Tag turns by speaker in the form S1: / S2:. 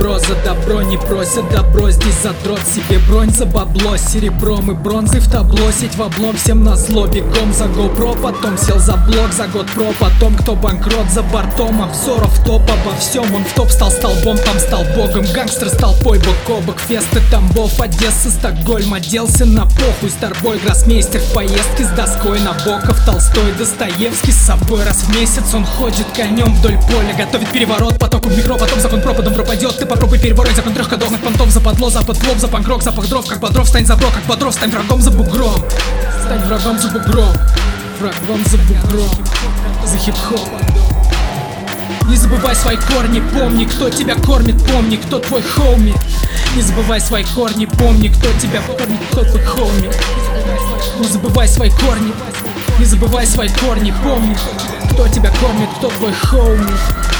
S1: добро за добро не просят добро. Здесь задрот себе бронь за бабло, серебром и бронзой в табло. Сеть в облом, всем назло, бегом за GoPro. Потом сел за блок, за год про. Потом кто банкрот за бортом, обзоров топ обо всем. Он в топ стал столбом, там стал богом. Гангстер с толпой бок о бок, фесты Тамбов, Одесса, Стокгольм. Оделся на похуй, старбой, гроссмейстер в поездке с доской. Набоков, Толстой, Достоевский. С собой раз в месяц он ходит конем вдоль поля. Готовит переворот, потоку в микро, потом закон пропадом пропадет. Ты попробуй переворот, закон трех ходов. Понтов западло, запад в лоб, за панкрок, запах дров. Как бодров, стань за бро, как бодров, стань врагом за бугром. Стань врагом за бугром, врагом за бугром, за хип-хоп. Не забывай свои корни, помни, кто тебя кормит, помни, кто твой хоуми. Не забывай свои корни, помни, кто тебя кормит, кто твой хоуми. Не забывай свои корни, не забывай свои корни, помни, кто тебя кормит, кто твой хоуми.